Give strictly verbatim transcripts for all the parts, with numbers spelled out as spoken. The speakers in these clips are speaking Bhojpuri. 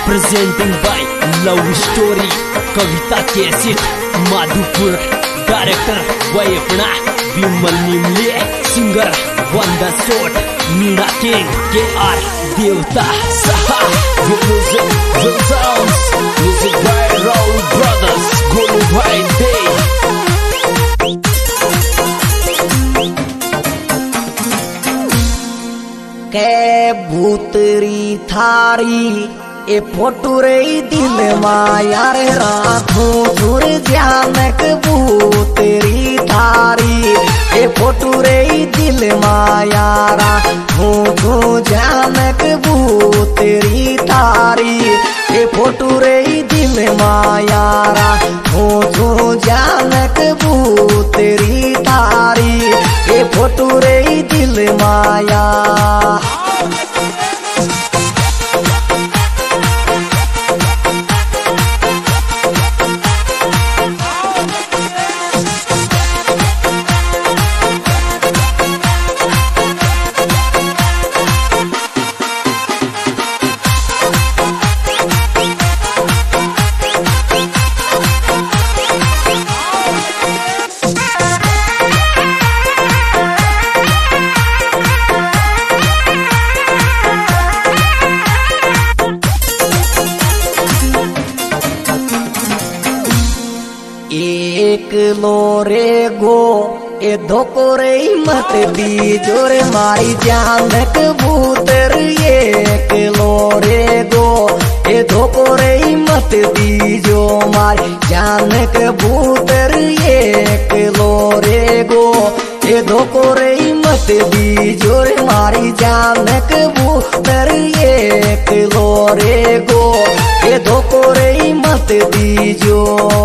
presenting by Love Story Kavita cassette Madhupur director वयपना विमल निमले सिंगर वंदा सोट मीरा किंग के आर देवता सहा music the sounds music by Raul Brothers Golu Bhai Day के भूतरी थारी ए फोटो रे दिल माया रे राखो दूर जानक भूतरी थारी ए फोटो रे दिल माया राखो दो जानक भूतरी थारी ए फोटो रे दिल माया राखो दो जानक भूतरी थारी ए फोटो रे दिल माया एक लोरे गो ए धोको रे मत दीजो रे मारी जानक भूतर एक लोरे गो ए धोको रे मत दीजो मारी जानक भूतर एक लोरे गो ए धोको रे मत दीजो रे मारी जानक भूतर एक लोरे गो ए धोको रे मत दीजो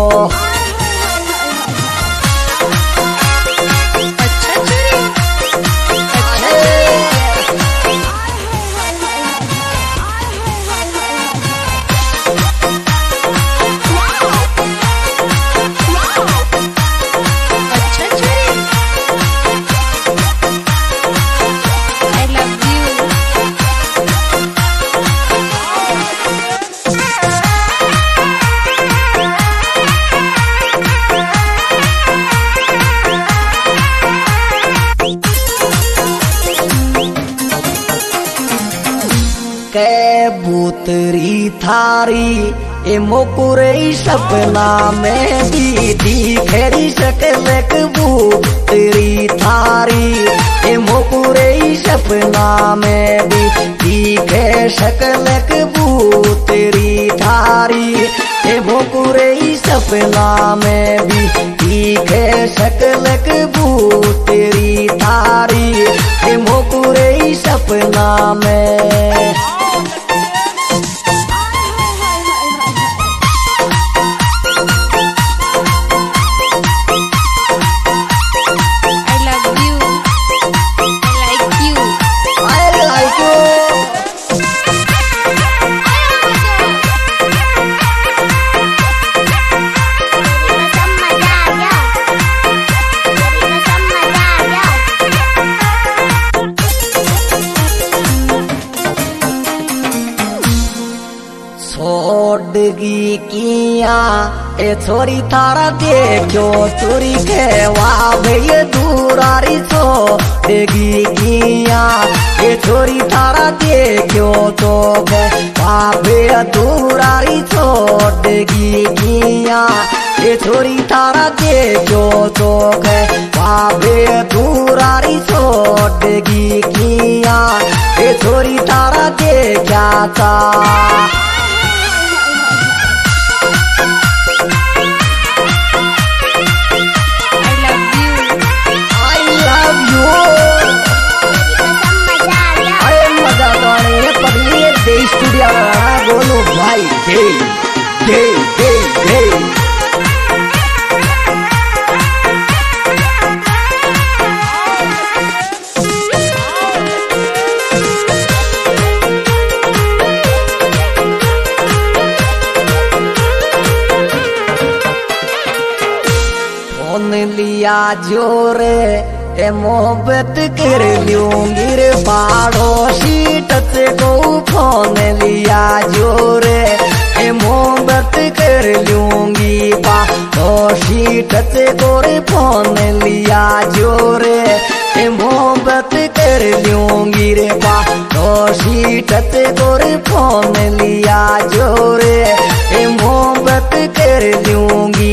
के भूतरी थारी ए मोकुरे सपना में दीदी खेरी सकलक भूतरी थारी ए मोकुरे सपना में दीदी खे सकलक भूतरी थारी ए मोकुरे सपना में दीदी खे सकलक भूतरी थारी ए मोकुरे सपना में छोड़गी किया ए छोरी थारा देखो चोरी खेवा भैया दूरारी छोड़गी किया ए छोरी थारा देखो तो भैया दूरारी छोड़गी किया ए छोरी थारा देखो तो भैया दूरारी छोड़गी किया ए छोरी थारा देखा था स्टूडियो गोलू भाई दे दे दे दे फोन लिया जोरे ए मोहब्बत कर लूंगी रे पड़ोसी टच को फोन लिया जोरे ते गोरे फोन लिया जोरे ए मोहब्बत कर लूंगी रे बा सीट ते गोरे फोन लिया जोरे ए मोहब्बत कर लूंगी।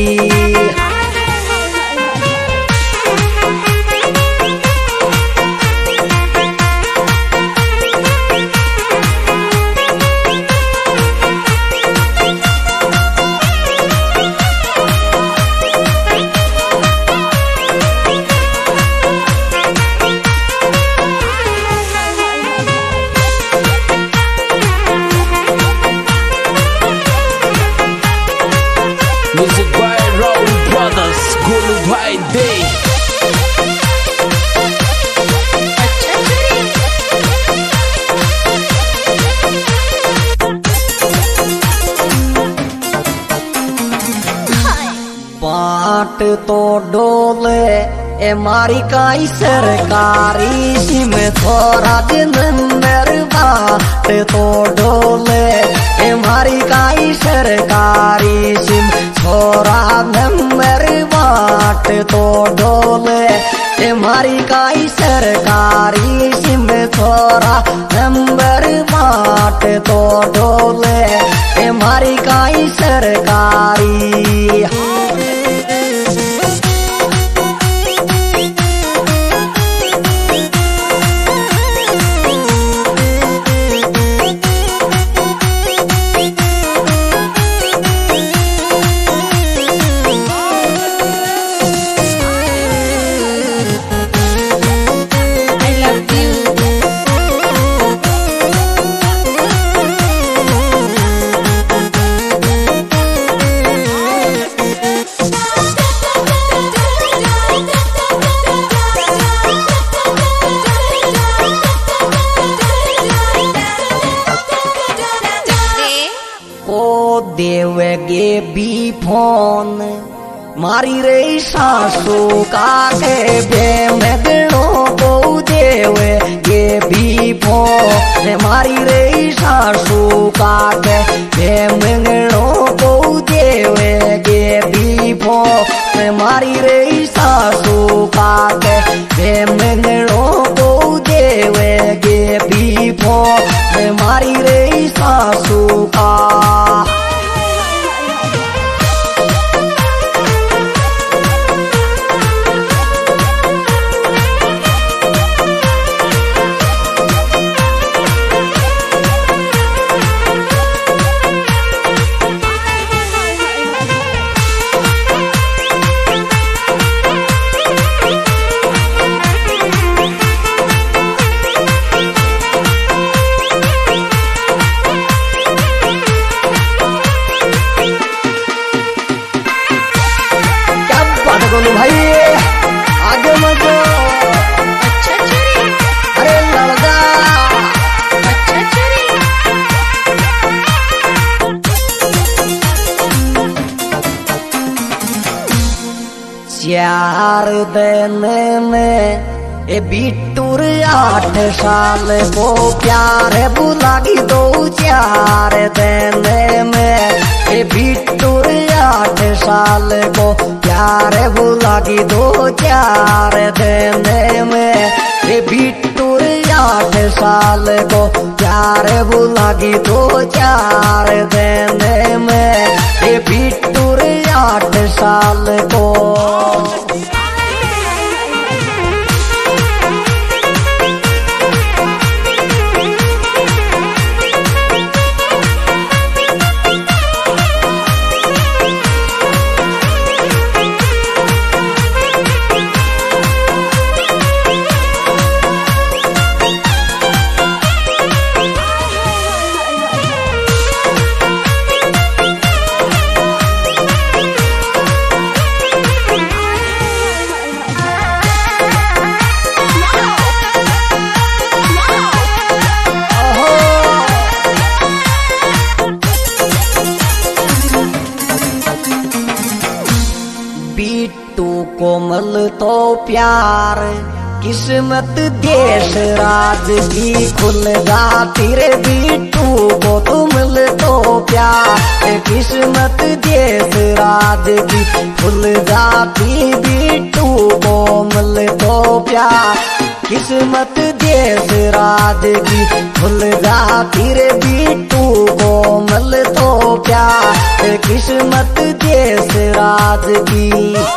Music by Raul Brothers, Golu Bhai Dey. बाट तो डोले ए मारी काई सरकारी सिम थोड़ा दिन मेर बाट तो डोले ए मारी काई सरकारी सिम थोड़ा नंबर बाट तो डोले ए मारी काई सरकारी सिम थोड़ा नंबर बाट तो डोले ए मारी काई सरकारी। देवगे भी फोन मारी रे सासू का के बेमगनो बहु देवगे भी फोन मारी रे सासू का के बेमगनो बहु देवगे भी फोन मारी रे सासू का के बेमगनो बहु देवगे भी फोन मारी रे सासू का। गोलू भाई आगे मजो अरे लड़का चार दिन में ए बिट्टूर आठ साल को प्यार बुलागी दो चार दिन में ए बिट्टूर आठ साल को प्यार बुलागी दो चार दिन में ए बिट्टूर आठ साल को प्यार बुलागी दो चार दिन में ए बिट्टूर आठ साल को। कोमल तो प्यार किस्मत देश राज की खुल जाती रे बिट्टू को तो मिल तो प्यार। किस्मत देश राज की खुल जाती बिट्टू को मिल तो प्यार। किस्मत देश राज की खुल जाती रे बिट्टू को मिल तो प्यार। किस्मत देश राज की।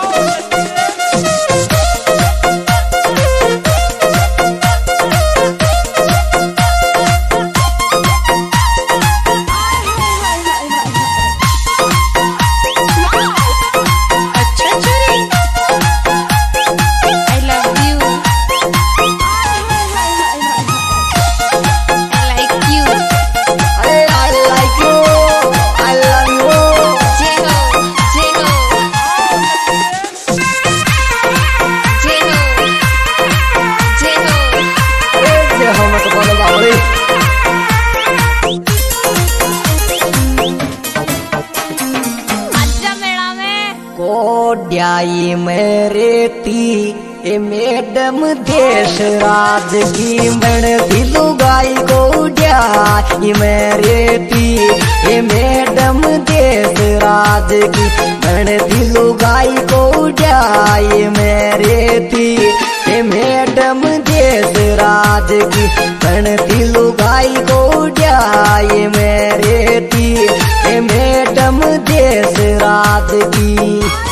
कोड्याई मेरे ती ए मैडम देश राज की मन दिलु गाई कोड्याई मेरे ती ए मैडम देश राज की मन दिलु गाई कोड्याई मेरे ती ए मैडम देश राज की मन दिलु गाई कोड्याई मेरे ती ए मैडम देश राज की।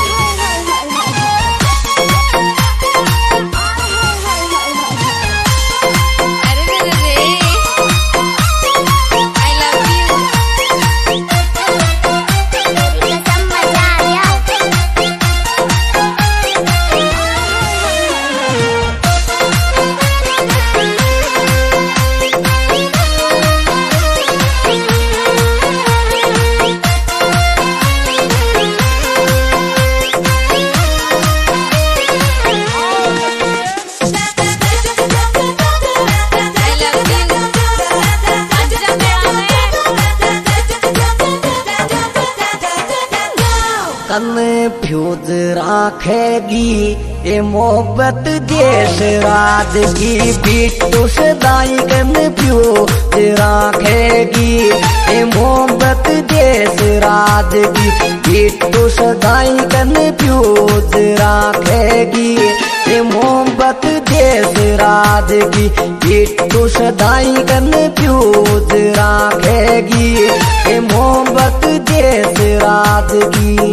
कन्फ्यूज राखेगी ये मोहब्बत देश राज की बिट्टू सदाई कन्फ्यूज राखेगी ये मोहब्बत देश राज की बिट्टू सदाई कन्फ्यूज राखेगी ये मोहब्बत देश राज की बिट्टू सदाई कन्फ्यूज राखेगी ये मोहब्बत देश राज की।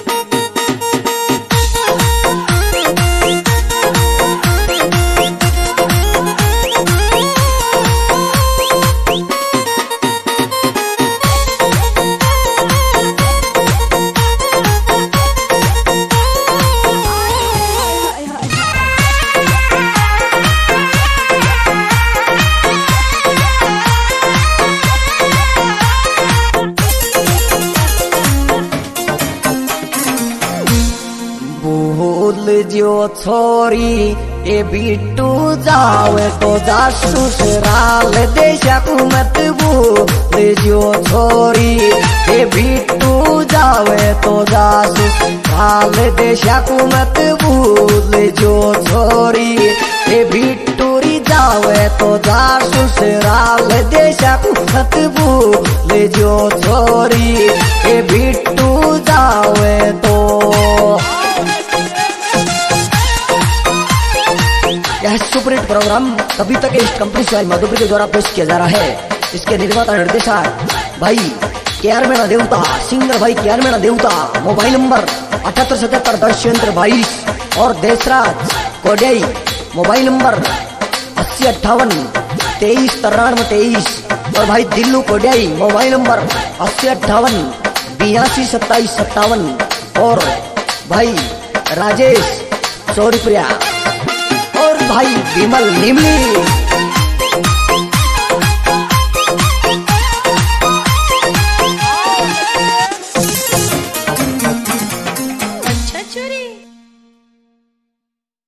जो छोरी ए बिट्टू जावे तो जा ससुराल देशा को मत भूल जो छोरी ए बिट्टू जावे तो जा ससुराल देशा को मत भूल जो छोरी ए बिट्टूरी जावे तो जा ससुराल देशा को मत भूल जो छोरी ए बिट्टू जावे तो। यह सुपरहिट प्रोग्राम कभी तक इस कंपनी से मधुपुर के द्वारा पेश किया जा रहा है। इसके निर्माता निर्देशक भाई के आर मेणा देवता, सिंगर भाई के आर मेणा देवता। मोबाइल नंबर अठहत्तर सतहत्तर दस छिहत्तर बाईस और देशराज कोड्याई मोबाइल नंबर अस्सी अट्ठावन तेईस तिरानवे तेईस और भाई दिल्लू कोड्याई मोबाइल नंबर अस्सी अट्ठावन बयासी सत्ताईस सत्तावन और भाई राजेश सौरीप्रिया और भाई विमल निमली।